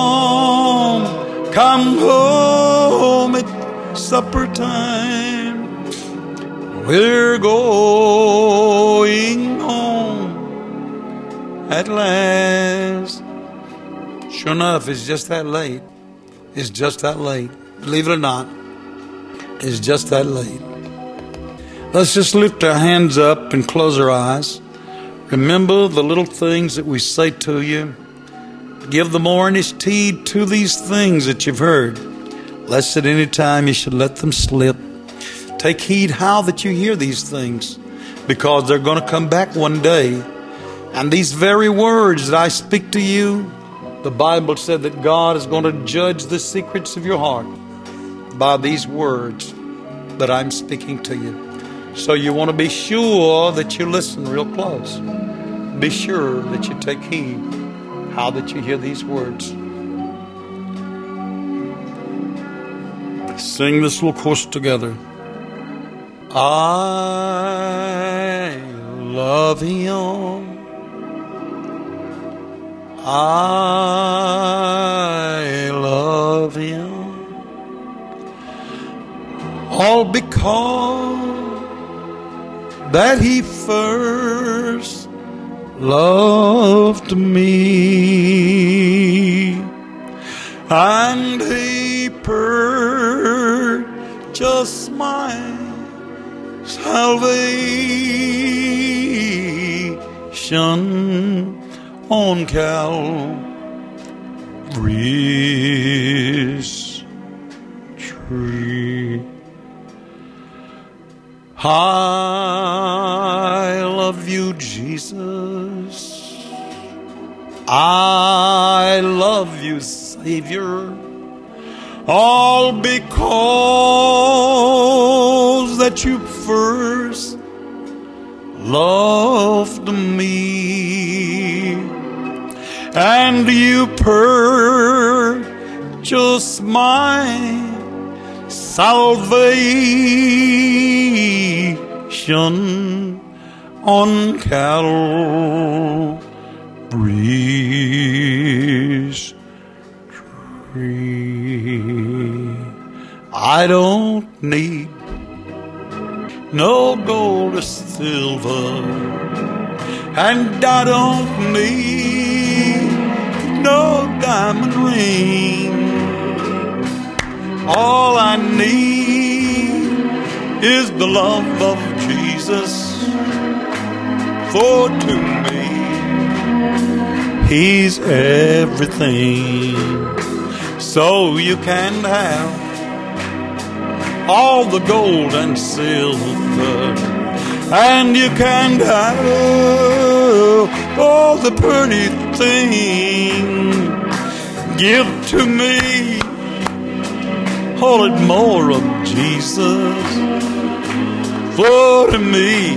home, it's supper time. We're going home at last. Sure enough, it's just that late. It's just that late. Believe it or not, it's just that late. Let's just lift our hands up and close our eyes. Remember the little things that we say to you. Give the more earnest heed to these things that you've heard, lest at any time you should let them slip. Take heed how that you hear these things, because they're going to come back one day. And these very words that I speak to you, the Bible said that God is going to judge the secrets of your heart by these words that I'm speaking to you. So you want to be sure that you listen real close. Be sure that you take heed how that you hear these words. Sing this little chorus together. I love Him. I love Him. All because that He first loved me, and He purchased my salvation on Calvary's tree. I love you, Jesus. I love you, Savior. All because that you first loved me, and you purchased my salvation on Calvary's tree. I don't need no gold or silver, and I don't need no diamond ring. All I need is the love of Jesus, for to me He's everything. So you can have all the gold and silver, and you can have all the pretty things. Give to me all it more of Jesus, for to me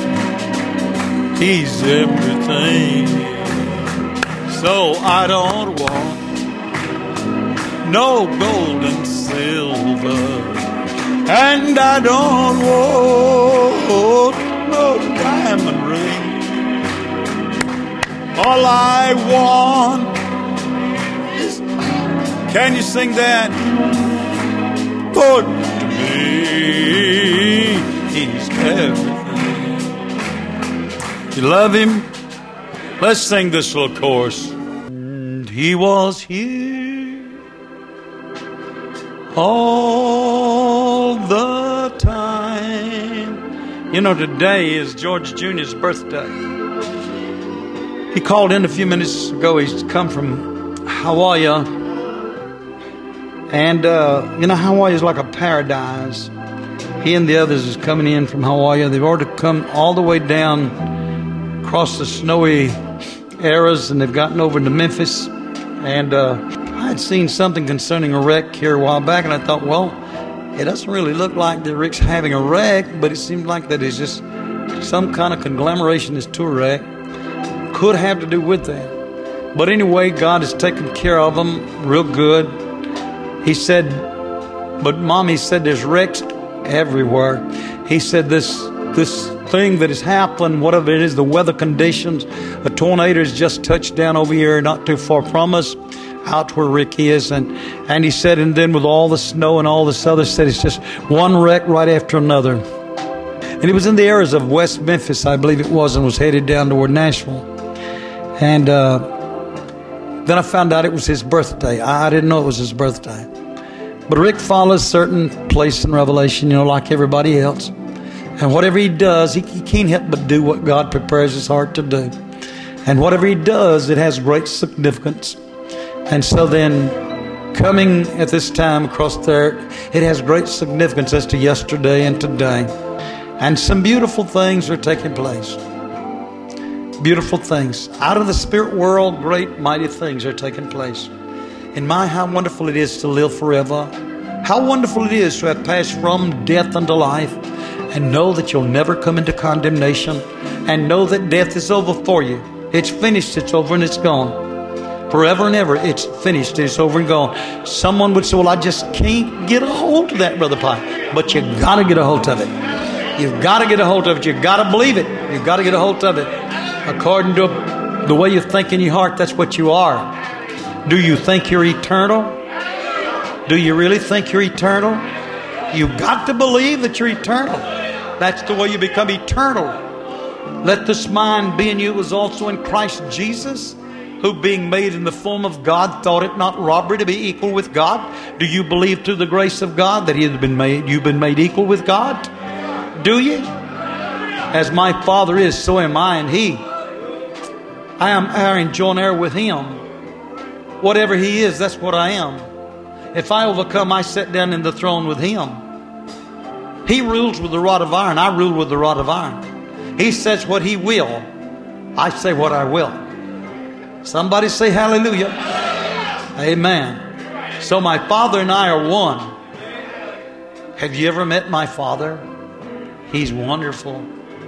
He's everything. So I don't want no gold and silver, and I don't want no diamond ring. All I want Can you sing that? For to me, He's everything. You love Him? Let's sing this little chorus. And He was here all the time. You know, today is George Jr.'s birthday. He called in a few minutes ago. He's come from Hawaii. And, you know, Hawaii is like a paradise. He and the others is coming in from Hawaii. They've already come all the way down across the snowy areas, and they've gotten over to Memphis. And I had seen something concerning a wreck here a while back, and I thought, well, it doesn't really look like that Rick's having a wreck, but it seemed like that is just some kind of conglomeration is to a wreck. Could have to do with that. But anyway, God has taken care of them real good. He said, but Mom, he said, there's wrecks everywhere. He said this thing that has happened, whatever it is, the weather conditions, a tornado has just touched down over here not too far from us, out where Rick is. And he said, and then with all the snow and all this other stuff, it's just one wreck right after another. And it was in the areas of West Memphis, I believe it was, and was headed down toward Nashville. And then I found out it was his birthday. I didn't know it was his birthday. But Rick follows certain place in Revelation, you know, like everybody else. And whatever he does, he can't help but do what God prepares his heart to do. And whatever he does, it has great significance. And so then, coming at this time across there, it has great significance as to yesterday and today. And some beautiful things are taking place. Beautiful things. Out of the spirit world, great, mighty things are taking place. And how wonderful it is to live forever. How wonderful it is to have passed from death unto life and know that you'll never come into condemnation and know that death is over for you. It's finished, it's over, and it's gone. Forever and ever, it's finished, it's over and gone. Someone would say, well, I just can't get a hold of that, Brother Pye. But you got to get a hold of it. You've got to get a hold of it. You've got to believe it. You've got to get a hold of it. According to the way you think in your heart, that's what you are. Do you think you're eternal? Do you really think you're eternal? You've got to believe that you're eternal. That's the way you become eternal. Let this mind be in you was also in Christ Jesus, who being made in the form of God, thought it not robbery to be equal with God. Do you believe through the grace of God that you've been made equal with God? Do you? As my Father is, so am I and He. I am heir and joint heir with Him. Whatever He is, that's what I am. If I overcome, I sit down in the throne with Him. He rules with the rod of iron. I rule with the rod of iron. He says what He will. I say what I will. Somebody say hallelujah. Amen. So my Father and I are one. Have you ever met my Father? He's wonderful.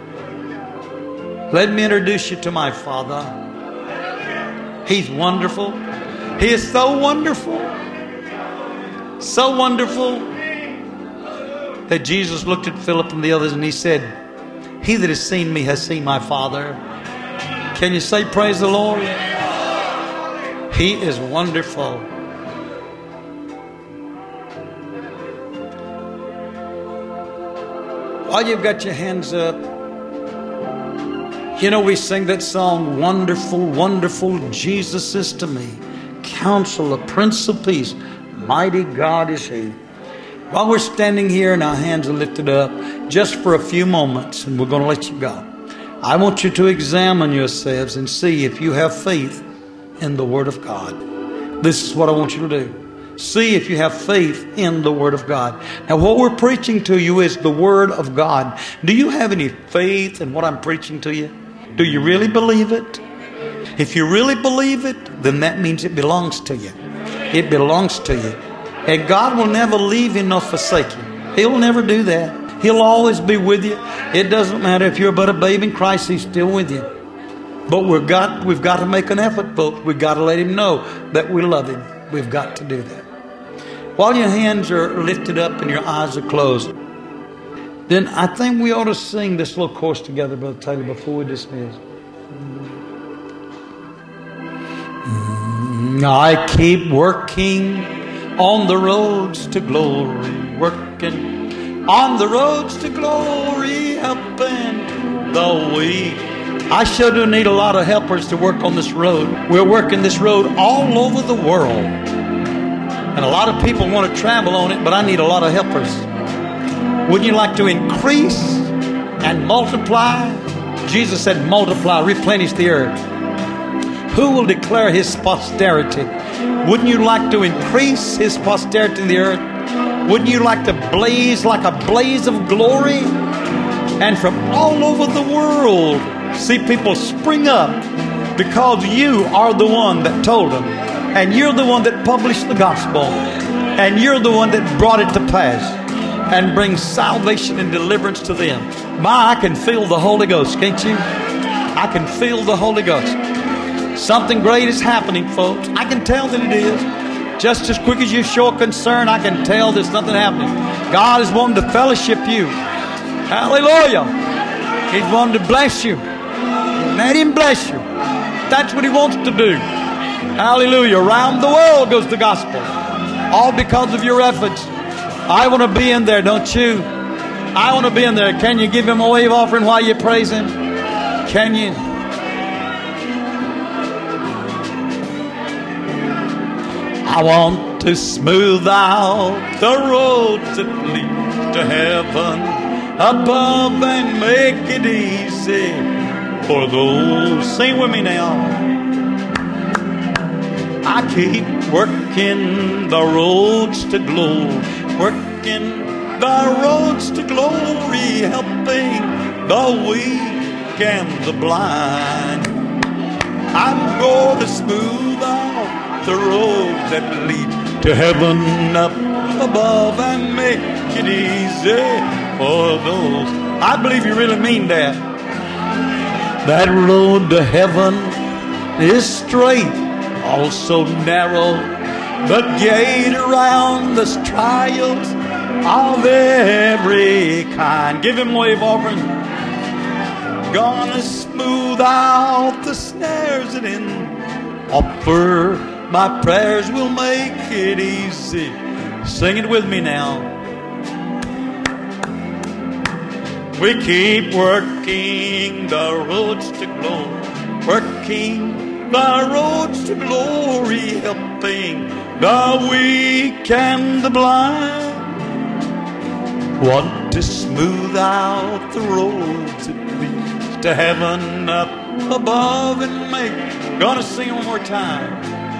Let me introduce you to my Father. He's wonderful. He is so wonderful. So wonderful that Jesus looked at Philip and the others and He said, he that has seen me has seen my Father. Can you say praise the Lord? He is wonderful. While you've got your hands up, you know, we sing that song, wonderful, wonderful Jesus is to me. Counselor, Prince of Peace, mighty God is He. While we're standing here and our hands are lifted up, just for a few moments, and we're going to let you go, I want you to examine yourselves and see if you have faith in the Word of God. This is what I want you to do. See if you have faith in the Word of God. Now, what we're preaching to you is the Word of God. Do you have any faith in what I'm preaching to you? Do you really believe it? If you really believe it, then that means it belongs to you. It belongs to you. And God will never leave you nor forsake you. He'll never do that. He'll always be with you. It doesn't matter if you're but a babe in Christ, He's still with you. But we've got to make an effort, folks. We've got to let Him know that we love Him. We've got to do that. While your hands are lifted up and your eyes are closed, then I think we ought to sing this little chorus together, Brother Taylor, before we dismiss. I keep working on the roads to glory, working on the roads to glory, helping the weak. I sure do need a lot of helpers to work on this road. We're working this road all over the world. And a lot of people want to travel on it, but I need a lot of helpers. Wouldn't you like to increase and multiply? Jesus said, multiply, replenish the earth. Who will declare his posterity? Wouldn't you like to increase his posterity in the earth? Wouldn't you like to blaze like a blaze of glory? And from all over the world, see people spring up because you are the one that told them. And you're the one that published the gospel. And you're the one that brought it to pass and brings salvation and deliverance to them. I can feel the Holy Ghost, can't you? I can feel the Holy Ghost. Something great is happening, folks. I can tell that it is. Just as quick as you show concern, I can tell there's something happening. God is wanting to fellowship you. Hallelujah. He's wanting to bless you. Let him bless you. That's what he wants to do. Hallelujah. Around the world goes the gospel. All because of your efforts. I want to be in there, don't you? I want to be in there. Can you give him a wave offering while you praise him? Can you? I want to smooth out the roads that lead to heaven above and make it easy for those. Sing with me now. I keep working the roads to glory, working the roads to glory, helping the weak and the blind. I'm going to smooth out the roads that lead to heaven up above and make it easy for those. I believe you really mean that. That road to heaven is straight, also narrow. The gate around us trials of every kind. Give him wave offering. Gonna smooth out the snares that in offer. My prayers will make it easy. Sing it with me now. We keep working the roads to glory, working the roads to glory, helping the weak and the blind. Want to smooth out the roads that lead to heaven up above and make. Gonna sing one more time.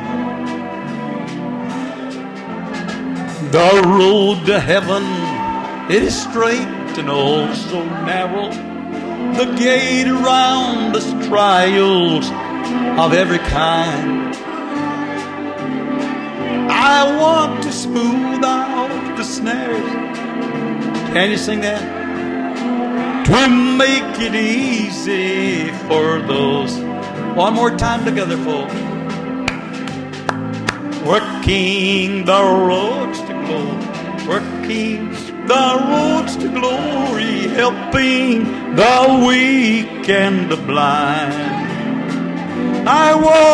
The road to heaven, it is straight and also narrow. The gate around us trials of every kind. I want to smooth out the snares. Can you sing that? To make it easy for those. One more time together, folks. Working the roads to glory, working the roads to glory, helping the weak and the blind. I want